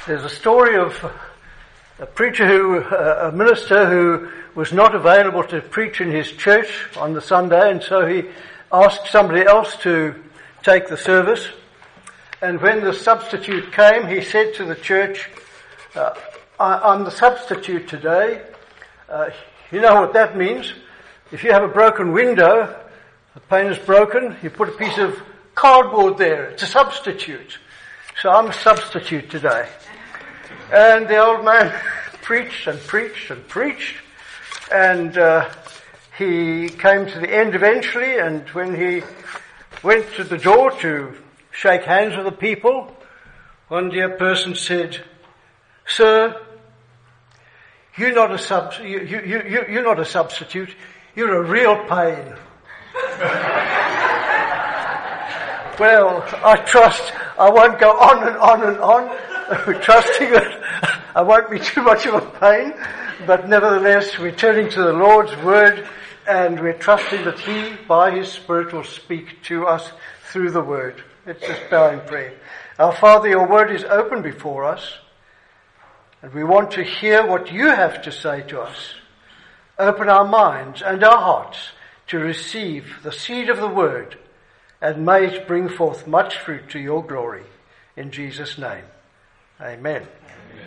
There's a story of a minister who was not available to preach in his church on the Sunday, and so he asked somebody else to take the service. And when the substitute came, he said to the church, I'm the substitute today. You know what that means? If you have a broken window, the pane is broken, you put a piece of cardboard there. It's a substitute. So I'm a substitute today. And the old man preached and preached and preached. And he came to the end eventually, and when he went to the door to shake hands with the people, one dear person said, "Sir, you're not a substitute, you're a real pain." Well, I trust I won't go on and on and on, trusting that I won't be too much of a pain, but nevertheless we're turning to the Lord's Word, and we're trusting that He, by His Spirit, will speak to us through the Word. Let's just bow in prayer. Our Father, your Word is open before us, and we want to hear what you have to say to us. Open our minds and our hearts to receive the seed of the Word, and may it bring forth much fruit to your glory. In Jesus' name, amen. Amen.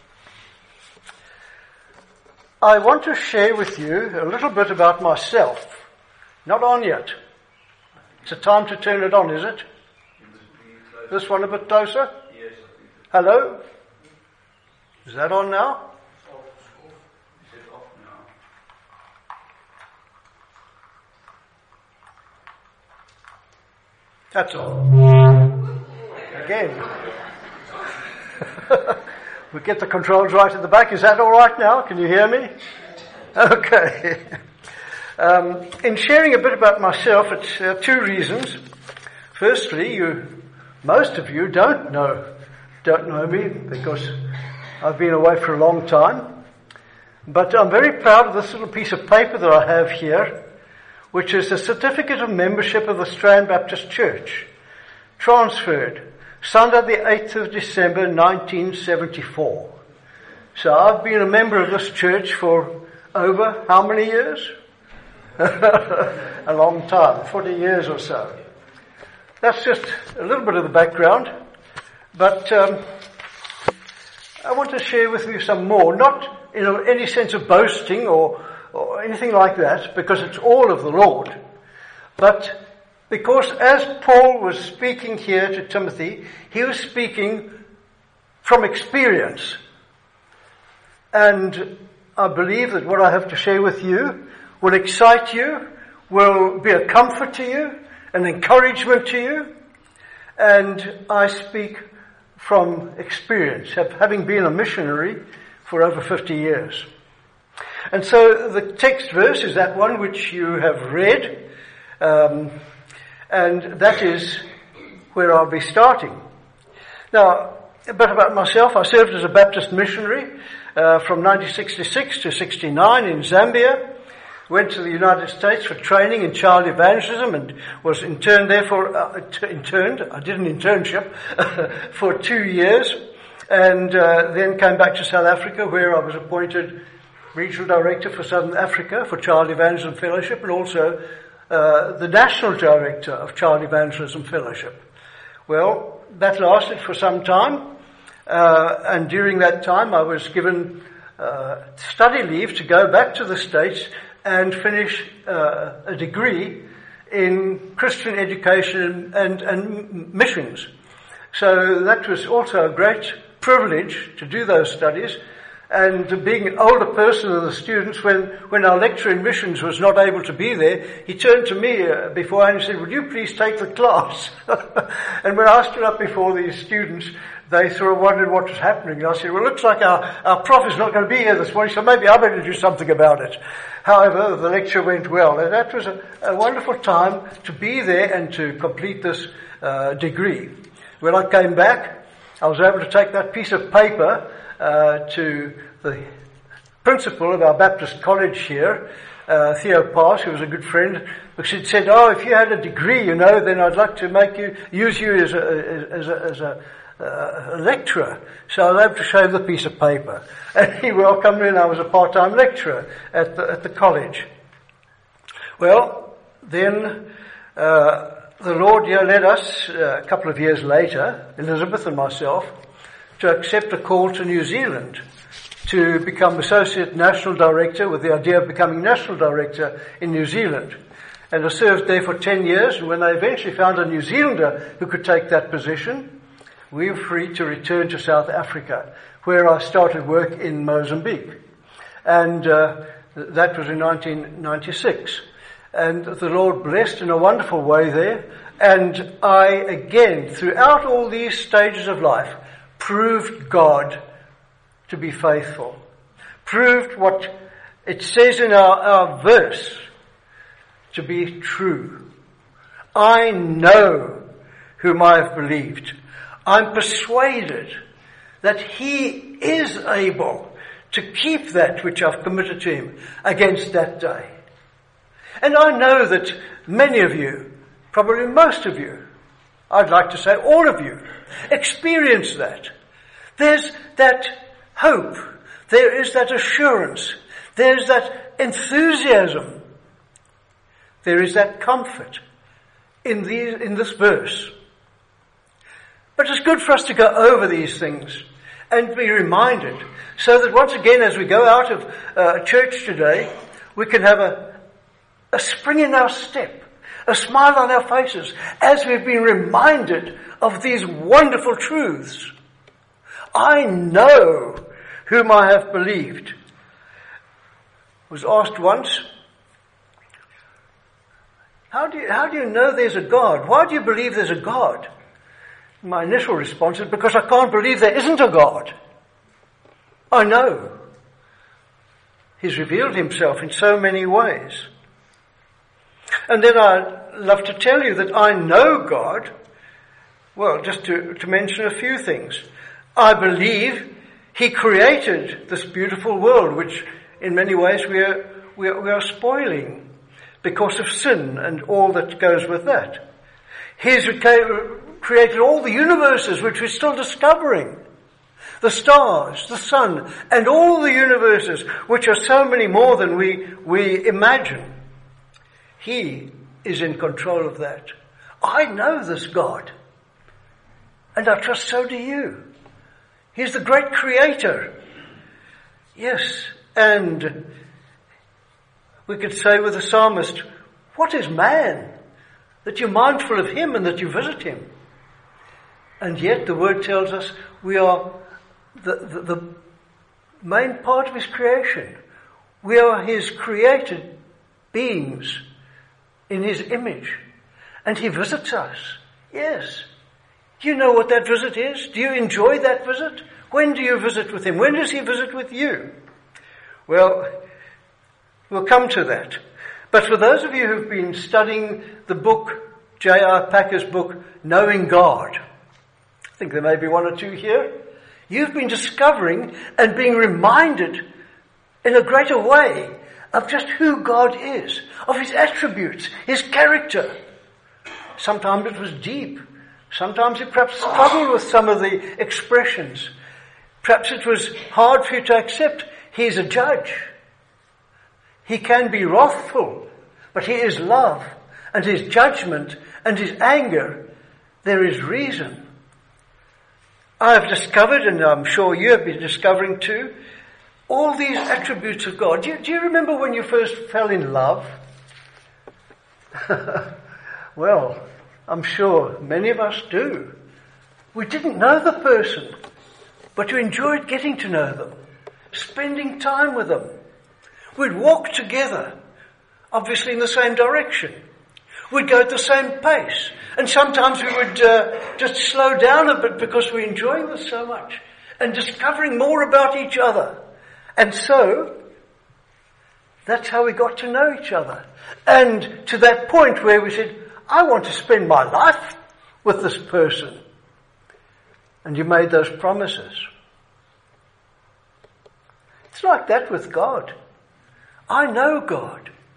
I want to share with you a little bit about myself. Not on yet. It's a time to turn it on, is it? This one a bit closer? Yes. Hello? Is that on now? That's all. Again. We get the controls right at the back. Is that all right now? Can you hear me? Okay. In sharing a bit about myself, it's two reasons. Firstly, most of you don't know me because I've been away for a long time. But I'm very proud of this little piece of paper that I have here, which is a certificate of membership of the Strand Baptist Church, transferred Sunday the 8th of December 1974. So I've been a member of this church for over how many years? A long time, 40 years or so. That's just a little bit of the background, but I want to share with you some more, not in any sense of boasting or anything like that, because it's all of the Lord, but because as Paul was speaking here to Timothy, he was speaking from experience. And I believe that what I have to share with you will excite you, will be a comfort to you, an encouragement to you. And I speak from experience, having been a missionary for over 50 years. And so the text verse is that one which you have read, and that is where I'll be starting. Now, a bit about myself. I served as a Baptist missionary from 1966 to 69 in Zambia. Went to the United States for training in child evangelism and was interned there I did an internship for 2 years, and then came back to South Africa, where I was appointed Regional Director for Southern Africa for Child Evangelism Fellowship, and also the National Director of Child Evangelism Fellowship. Well, that lasted for some time, and during that time I was given study leave to go back to the States and finish a degree in Christian education and missions. So that was also a great privilege to do those studies. And being an older person than the students, when our lecturer in missions was not able to be there, he turned to me beforehand and said, "Would you please take the class?" And when I stood up before these students, they sort of wondered what was happening. And I said, "Well, it looks like our prof is not going to be here this morning, so maybe I better do something about it." However, the lecture went well, and that was a wonderful time to be there and to complete this degree. When I came back, I was able to take that piece of paper to the principal of our Baptist college here, Theo Pass, who was a good friend, because he'd said, "Oh, if you had a degree, then I'd like to use you as a lecturer." So I was able to show him the piece of paper, and he welcomed me, and I was a part-time lecturer at the college. Well, then the Lord led us a couple of years later, Elizabeth and myself, to accept a call to New Zealand to become Associate National Director, with the idea of becoming National Director in New Zealand. And I served there for 10 years, and when they eventually found a New Zealander who could take that position, we were free to return to South Africa, where I started work in Mozambique. And that was in 1996. And the Lord blessed in a wonderful way there. And I, again, throughout all these stages of life, proved God to be faithful. Proved what it says in our verse to be true. I know whom I have believed. I'm persuaded that he is able to keep that which I've committed to him against that day. And I know that many of you, probably most of you, I'd like to say all of you, experience that. There's that hope. There is that assurance. There's that enthusiasm. There is that comfort in this verse. But it's good for us to go over these things and be reminded, so that once again, as we go out of church today, we can have a spring in our step, a smile on our faces, as we've been reminded of these wonderful truths. I know whom I have believed. I was asked once, how do you know there's a God? Why do you believe there's a God? My initial response is, because I can't believe there isn't a God. I know. He's revealed himself in so many ways. And then I'd love to tell you that I know God. Well, just to mention a few things. I believe he created this beautiful world, which in many ways we are spoiling because of sin and all that goes with that. He's created all the universes which we're still discovering. The stars, the sun, and all the universes, which are so many more than we imagine. He is in control of that. I know this God. And I trust so do you. He's the great creator. Yes, and we could say with the psalmist, what is man that you're mindful of him and that you visit him? And yet the word tells us we are the main part of his creation. We are his created beings in his image. And he visits us. Yes. Do you know what that visit is? Do you enjoy that visit? When do you visit with him? When does he visit with you? Well, we'll come to that. But for those of you who've been studying the book, J.I. Packer's book, Knowing God, I think there may be one or two here, you've been discovering and being reminded in a greater way of just who God is, of his attributes, his character. Sometimes it was deep. Sometimes you perhaps struggled with some of the expressions. Perhaps it was hard for you to accept. He's a judge. He can be wrathful, but he is love. And his judgment and his anger, there is reason. I have discovered, and I'm sure you have been discovering too, all these attributes of God. Do you remember when you first fell in love? Well, I'm sure many of us do. We didn't know the person, but we enjoyed getting to know them, spending time with them. We'd walk together, obviously in the same direction. We'd go at the same pace. And sometimes we would just slow down a bit because we enjoy this so much and discovering more about each other. And so, that's how we got to know each other. And to that point where we said, I want to spend my life with this person. And you made those promises. It's like that with God. I know God.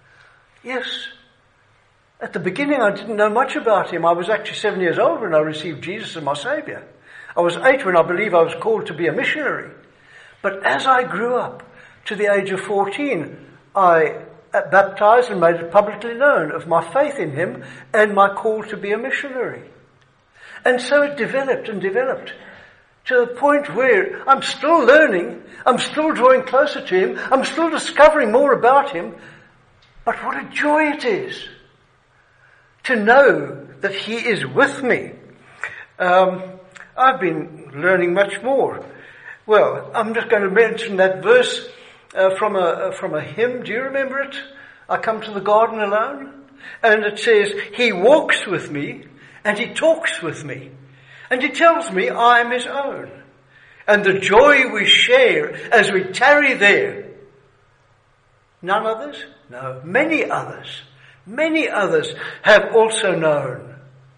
Yes. At the beginning I didn't know much about him. I was actually 7 years old when I received Jesus as my Saviour. I was 8 when I believe I was called to be a missionary. But as I grew up to the age of 14, I baptized and made it publicly known of my faith in him and my call to be a missionary. And so it developed and developed to the point where I'm still learning, I'm still drawing closer to him, I'm still discovering more about him. But what a joy it is to know that he is with me. I've been learning much more. Well, I'm just going to mention that verse from a hymn. Do you remember it? I come to the garden alone. And it says, he walks with me and he talks with me. And he tells me I am his own. And the joy we share as we tarry there. None others? No, many others have also known.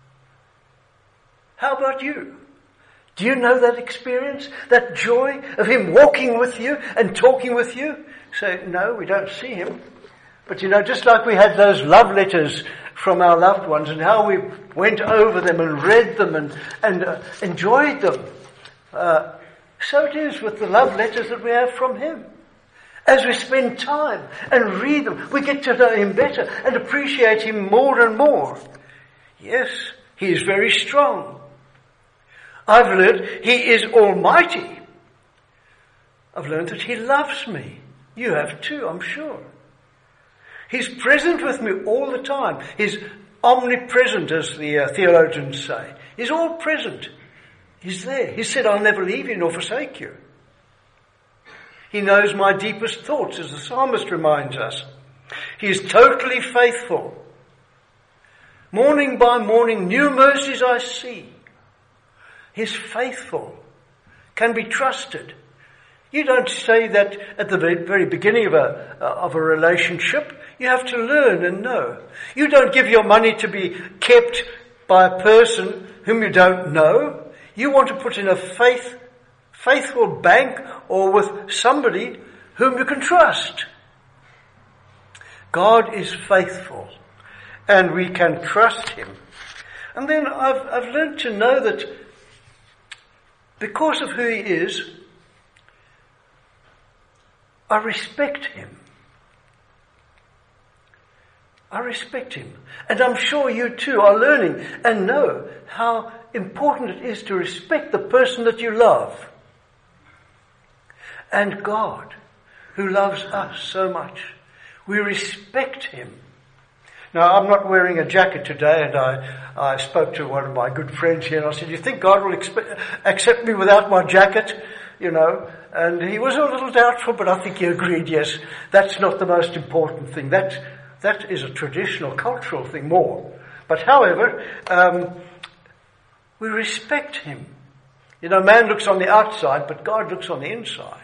How about you? Do you know that experience? That joy of him walking with you and talking with you? So, no, we don't see him. But just like we had those love letters from our loved ones and how we went over them and read them and enjoyed them, so it is with the love letters that we have from him. As we spend time and read them, we get to know him better and appreciate him more and more. Yes, he is very strong. I've learned he is almighty. I've learned that he loves me. You have too, I'm sure. He's present with me all the time. He's omnipresent, as the theologians say. He's all present. He's there. He said, I'll never leave you nor forsake you. He knows my deepest thoughts, as the psalmist reminds us. He is totally faithful. Morning by morning, new mercies I see. He's faithful, can be trusted. You don't say that at the very beginning of a relationship. You have to learn and know. You don't give your money to be kept by a person whom you don't know. You want to put in a faithful bank or with somebody whom you can trust. God is faithful and we can trust him. And then I've learned to know that because of who he is, I respect him. I respect him. And I'm sure you too are learning and know how important it is to respect the person that you love. And God, who loves us so much, we respect him. Now, I'm not wearing a jacket today, and I spoke to one of my good friends here, and I said, you think God will accept me without my jacket? And he was a little doubtful, but I think he agreed, yes, that's not the most important thing. That is a traditional, cultural thing more. But however, we respect him. Man looks on the outside, but God looks on the inside.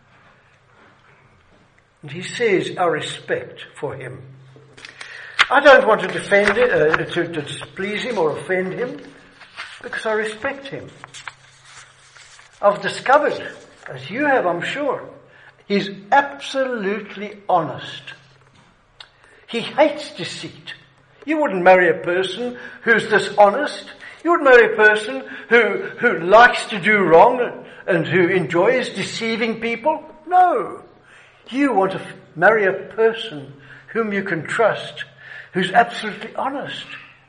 And he says our respect for him. I don't want to defend it, to displease him or offend him, because I respect him. I've discovered, as you have, I'm sure, he's absolutely honest. He hates deceit. You wouldn't marry a person who's dishonest. You wouldn't marry a person who likes to do wrong and who enjoys deceiving people. No. You want to marry a person whom you can trust, who's absolutely honest.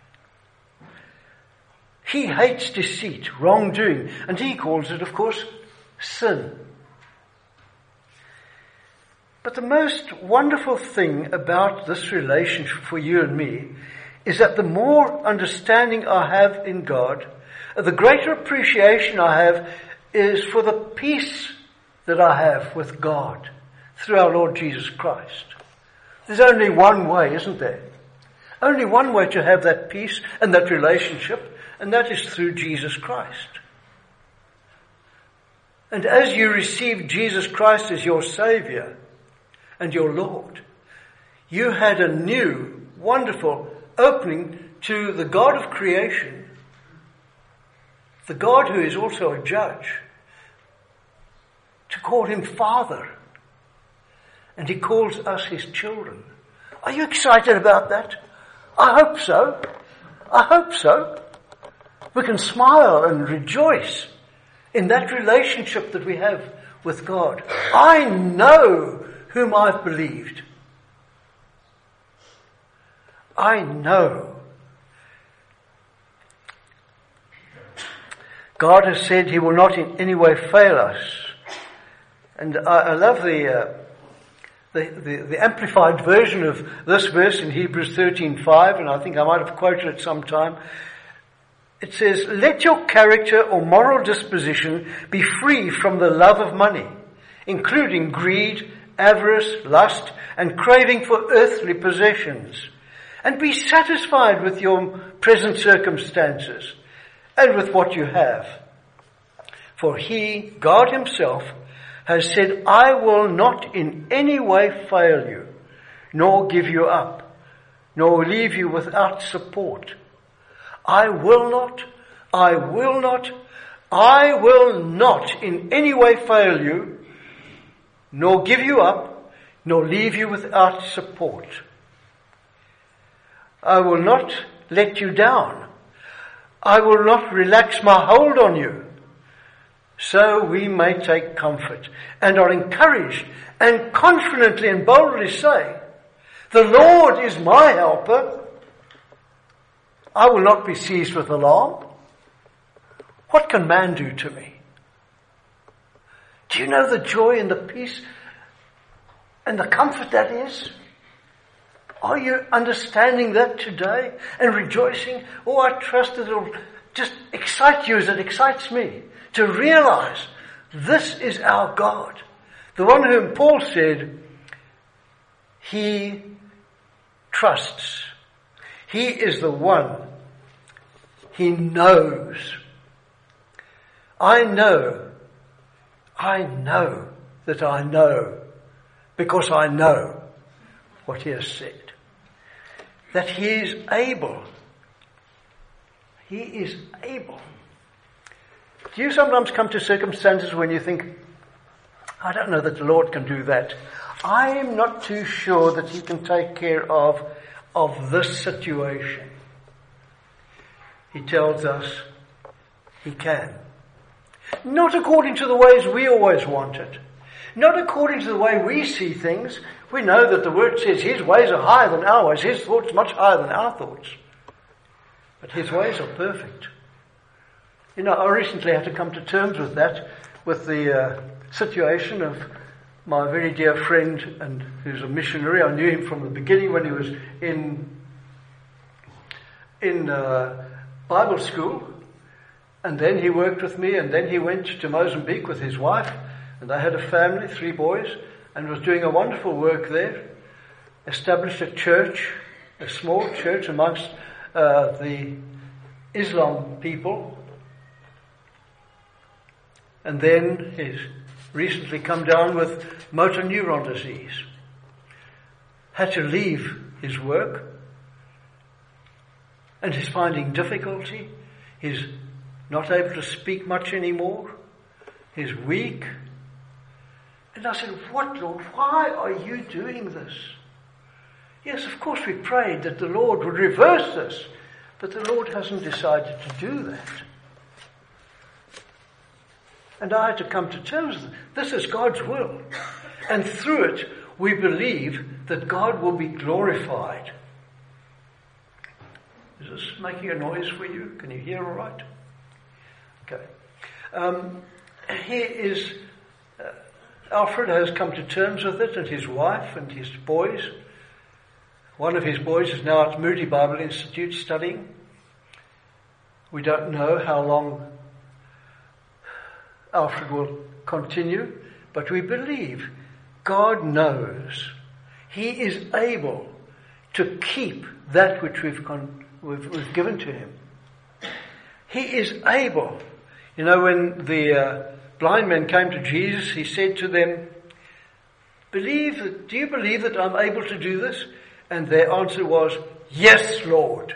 He hates deceit, wrongdoing, and he calls it, of course, sin. But the most wonderful thing about this relationship for you and me is that the more understanding I have in God, the greater appreciation I have is for the peace that I have with God through our Lord Jesus Christ. There's only one way, isn't there? Only one way to have that peace and that relationship, and that is through Jesus Christ. And as you receive Jesus Christ as your Saviour and your Lord, you had a new, wonderful opening to the God of creation, the God who is also a judge, to call him Father. And he calls us his children. Are you excited about that? I hope so. I hope so. We can smile and rejoice in that relationship that we have with God. I know whom I've believed. I know. God has said He will not in any way fail us. And I love the amplified version of this verse in Hebrews 13:5, and I think I might have quoted it sometime. It says, "Let your character or moral disposition be free from the love of money, including greed, avarice, lust, and craving for earthly possessions. And be satisfied with your present circumstances and with what you have. For He, God Himself, has said, I will not in any way fail you, nor give you up, nor leave you without support. I will not in any way fail you, nor give you up, nor leave you without support. I will not let you down. I will not relax my hold on you. So we may take comfort and are encouraged and confidently and boldly say, the Lord is my helper. I will not be seized with alarm. What can man do to me? Do you know the joy and the peace and the comfort that is? Are you understanding that today and rejoicing? Oh, I trust that it will just excite you as it excites me to realize this is our God. The one whom Paul said, He trusts. He is the one. He knows. I know that I know, because I know what He has said. That He is able. He is able. Do you sometimes come to circumstances when you think, I don't know that the Lord can do that. I am not too sure that He can take care of this situation. He tells us He can. Not according to the ways we always want it. Not according to the way we see things. We know that the Word says His ways are higher than our ways. His thoughts much higher than our thoughts. But His ways are perfect. You know, I recently had to come to terms with that, with the situation of my very dear friend, and who's a missionary. I knew him from the beginning when he was in Bible school. And then he worked with me, and then he went to Mozambique with his wife, and they had a family, 3 boys, and was doing a wonderful work there. Established a church, a small church amongst the Islam people. And then he's recently come down with motor neuron disease. Had to leave his work, and he's finding difficulty. He's not able to speak much anymore. He's weak. And I said, what, Lord? Why are you doing this? Yes, of course we prayed that the Lord would reverse this, but the Lord hasn't decided to do that. And I had to come to terms with it. This is God's will. And through it, we believe that God will be glorified. Is this making a noise for you? Can you hear all right? Okay. Alfred has come to terms with it, and his wife and his boys. One of his boys is now at Moody Bible Institute studying. We don't know how long Alfred will continue, but we believe God knows. He is able to keep that which we've given to Him. He is able. You know, when the blind men came to Jesus, He said to them, do you believe that I'm able to do this? And their answer was, yes, Lord.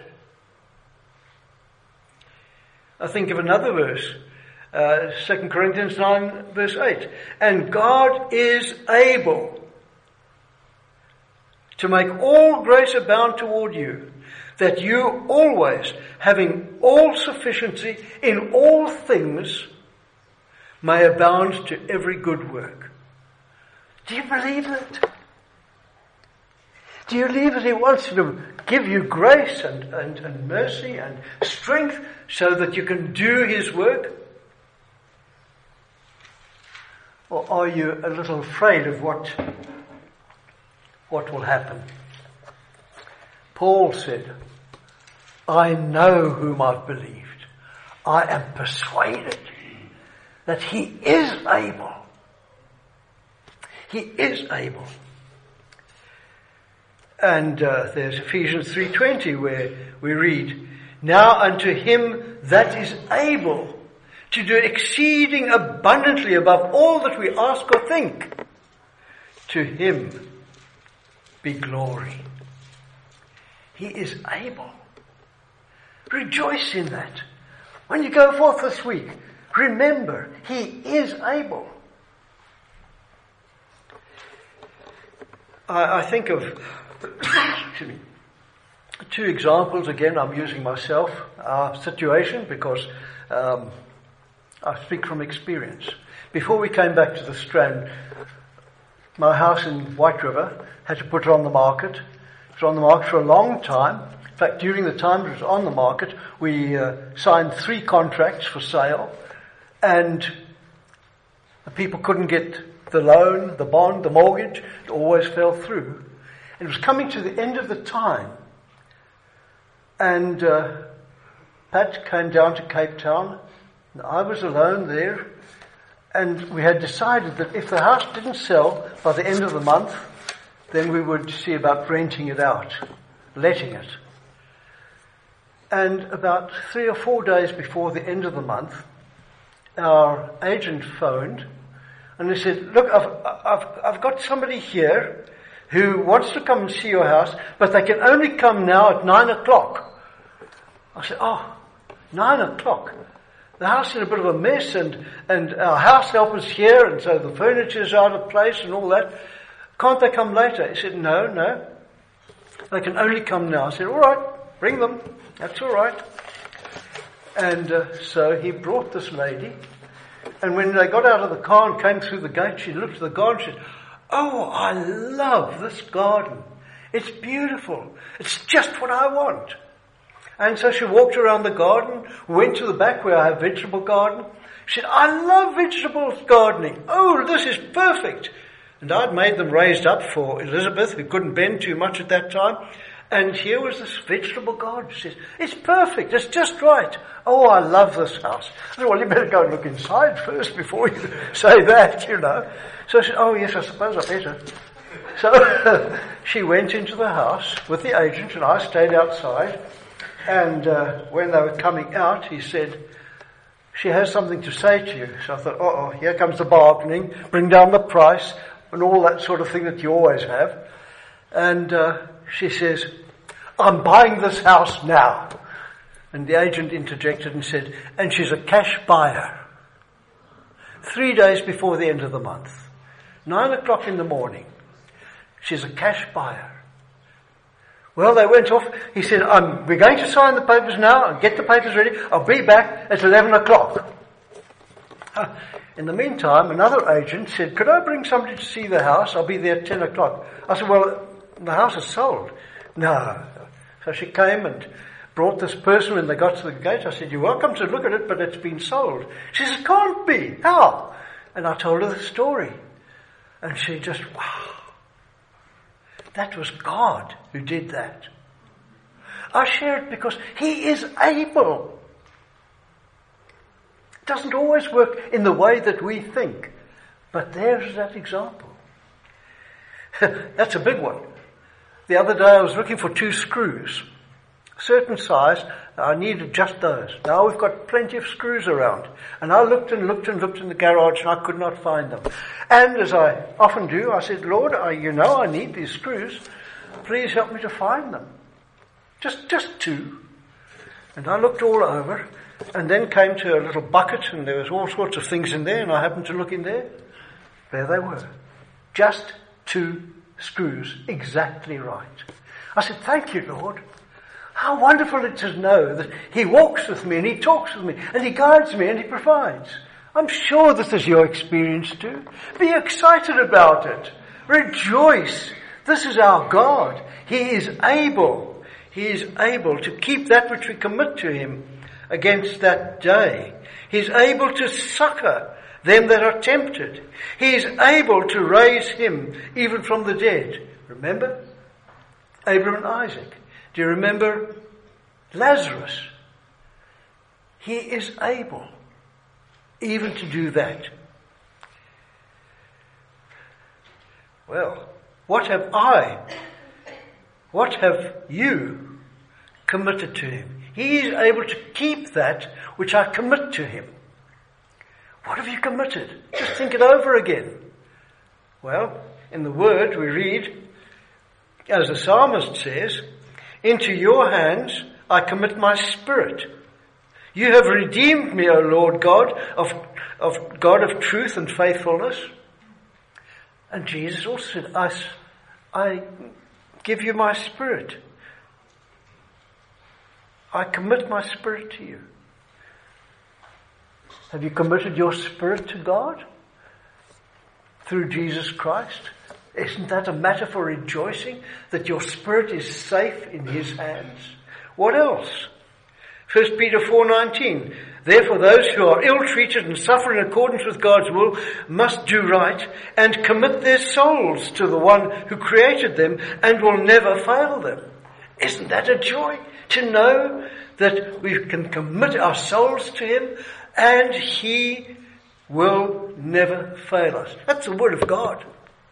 I think of another verse, 2 Corinthians 9 verse 8. And God is able to make all grace abound toward you, that you always, having all sufficiency in all things, may abound to every good work. Do you believe that? Do you believe that He wants to give you grace and mercy and strength so that you can do His work? Or are you a little afraid of what will happen? Paul said, I know whom I've believed. I am persuaded that He is able. He is able. And there's Ephesians 3:20 where we read, now unto Him that is able to do exceeding abundantly above all that we ask or think, to Him be glory. He is able. Rejoice in that. When you go forth this week, remember, He is able. I think of excuse me, two examples. Again, I'm using myself, our situation, because I speak from experience. Before we came back to the Strand, my house in White River had to put it on the market. It was on the market for a long time. In fact, during the time it was on the market, we signed 3 contracts for sale, and the people couldn't get the loan, the bond, the mortgage. It always fell through. It was coming to the end of the time, and Pat came down to Cape Town, and I was alone there, and we had decided that if the house didn't sell by the end of the month, then we would see about renting it out, letting it. And about 3 or 4 days before the end of the month, our agent phoned, and he said, look, I've got somebody here who wants to come and see your house, but they can only come now at 9 o'clock. I said, 9 o'clock? The house is in a bit of a mess, and our house helper's here, and so the furniture's out of place and all that. Can't they come later? He said, no. They can only come now. I said, all right, bring them. That's all right. And so he brought this lady, and when they got out of the car and came through the gate, she looked at the garden and said, oh, I love this garden. It's beautiful. It's just what I want. And so she walked around the garden, went to the back where I have vegetable garden. She said, I love vegetables gardening. Oh, this is perfect. And I'd made them raised up for Elizabeth, who couldn't bend too much at that time. And here was this vegetable garden. She says, it's perfect. It's just right. Oh, I love this house. I said, well, you better go and look inside first before you say that, you know. So she said, oh, yes, I suppose I better. So she went into the house with the agent, and I stayed outside. And when they were coming out, he said, she has something to say to you. So I thought, here comes the bargaining, bring down the price, and all that sort of thing that you always have. And she says, I'm buying this house now. And the agent interjected and said, and she's a cash buyer. 3 days before the end of the month. 9 o'clock in the morning. She's a cash buyer. Well, they went off. He said, we're going to sign the papers now and get the papers ready. I'll be back at 11 o'clock. In the meantime, another agent said, could I bring somebody to see the house? I'll be there at 10 o'clock. I said, well, the house is sold. No. So she came and brought this person when they got to the gate. I said, you're welcome to look at it, but it's been sold. She says, can't be. How? And I told her the story. And she just, wow. That was God who did that. I share it because He is able. It doesn't always work in the way that we think. But there's that example. That's a big one. The other day I was looking for 2 screws. A certain size, I needed just those. Now we've got plenty of screws around. And I looked in the garage and I could not find them. And as I often do, I said, Lord, I need these screws. Please help me to find them. Just 2. And I looked all over and then came to a little bucket and there was all sorts of things in there and I happened to look in there. There they were. Just 2 screws exactly right. I said, thank you, Lord. How wonderful it is to know that He walks with me and He talks with me and He guides me and He provides. I'm sure this is your experience too. Be excited about it. Rejoice. This is our God. He is able. He is able to keep that which we commit to Him against that day. He's able to succor them that are tempted. He is able to raise him even from the dead. Remember? Abraham and Isaac. Do you remember Lazarus? He is able even to do that. Well, what have you committed to Him? He is able to keep that which I commit to Him. What have you committed? Just think it over again. Well, in the Word we read, as the psalmist says, into your hands I commit my spirit. You have redeemed me, O Lord God, of God of truth and faithfulness. And Jesus also said, I give you my spirit. I commit my spirit to you. Have you committed your spirit to God through Jesus Christ? Isn't that a matter for rejoicing that your spirit is safe in His hands? What else? 1 Peter 4:19. Therefore those who are ill-treated and suffer in accordance with God's will must do right and commit their souls to the one who created them and will never fail them. Isn't that a joy to know that we can commit our souls to Him and He will never fail us? That's the Word of God.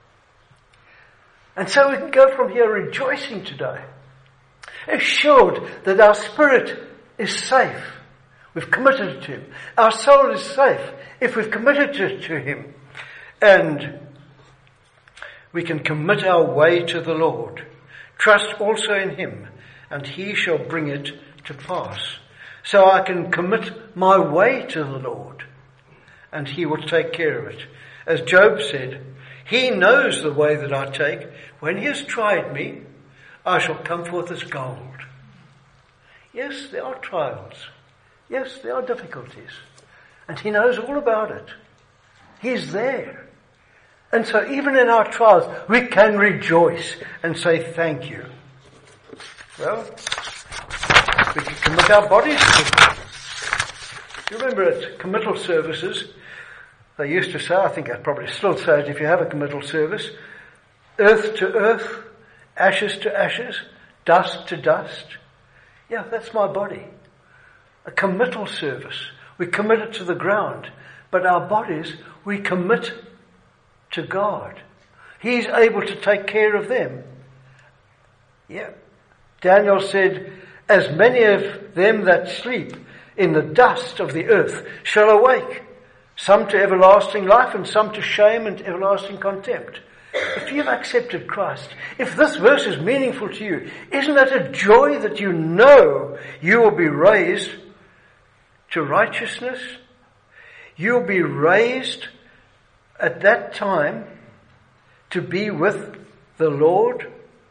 And so we can go from here rejoicing today, assured that our spirit is safe. We've committed it to Him. Our soul is safe if we've committed it to Him. And we can commit our way to the Lord. Trust also in Him, and He shall bring it to pass. So I can commit my way to the Lord, and He will take care of it. As Job said, He knows the way that I take. When He has tried me, I shall come forth as gold. Yes, there are trials. Yes, there are difficulties. And He knows all about it. He's there. And so even in our trials, we can rejoice and say thank you. Well, we can commit our bodies to Him. Do you remember at committal services, they used to say, I think I probably still say it if you have a committal service, earth to earth, ashes to ashes, dust to dust. Yeah, that's my body. A committal service. We commit it to the ground. But our bodies, we commit to God. He's able to take care of them. Yeah. Daniel said, as many of them that sleep in the dust of the earth shall awake, some to everlasting life and some to shame and everlasting contempt. If you've accepted Christ, if this verse is meaningful to you, isn't that a joy that you know you will be raised to righteousness? You'll be raised at that time to be with the Lord.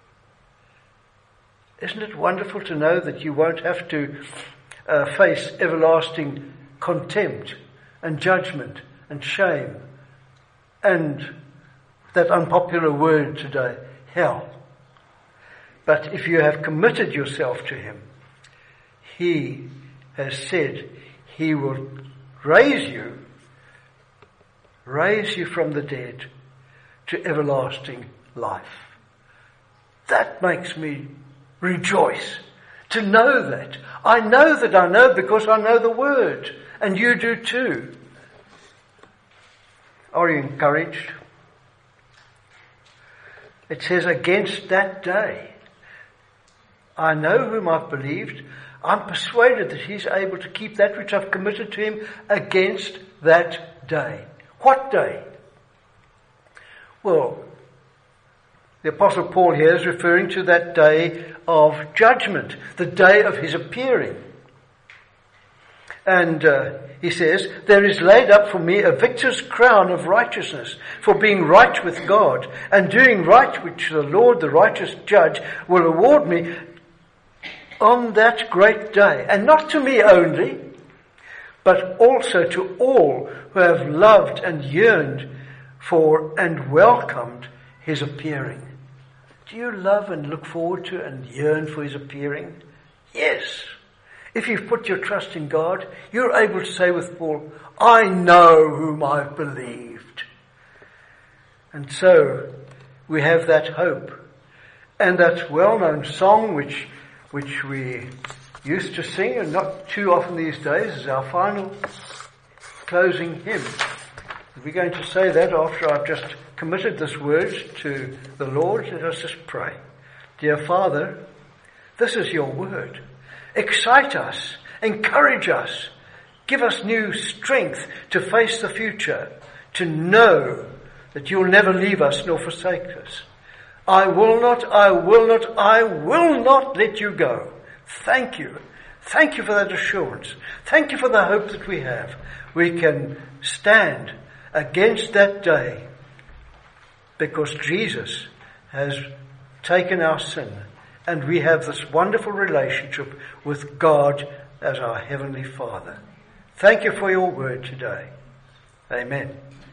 Isn't it wonderful to know that you won't have to face everlasting contempt and judgment and shame and that unpopular word today, hell. But if you have committed yourself to Him, He has said He will raise you from the dead to everlasting life. That makes me rejoice to know that. I know because I know the Word, and you do too. Are you encouraged? It says, against that day, I know whom I've believed. I'm persuaded that He's able to keep that which I've committed to Him against that day. What day? Well, the Apostle Paul here is referring to that day of judgment, the day of His appearing. And he says, there is laid up for me a victor's crown of righteousness for being right with God and doing right, which the Lord, the righteous judge, will award me on that great day. And not to me only, but also to all who have loved and yearned for and welcomed his appearing. Do you love and look forward to and yearn for his appearing? Yes. If you've put your trust in God, you're able to say with Paul, I know whom I've believed. And so we have that hope. And that well-known song which we used to sing, and not too often these days, is our final closing hymn. We're going to say that after I've just committed this word to the Lord. Let us just pray. Dear Father, this is your word. Excite us, encourage us, give us new strength to face the future, to know that you'll never leave us nor forsake us. I will not let you go. Thank you. Thank you for that assurance. Thank you for the hope that we have. We can stand against that day because Jesus has taken our sin and we have this wonderful relationship with God as our Heavenly Father. Thank you for your word today. Amen.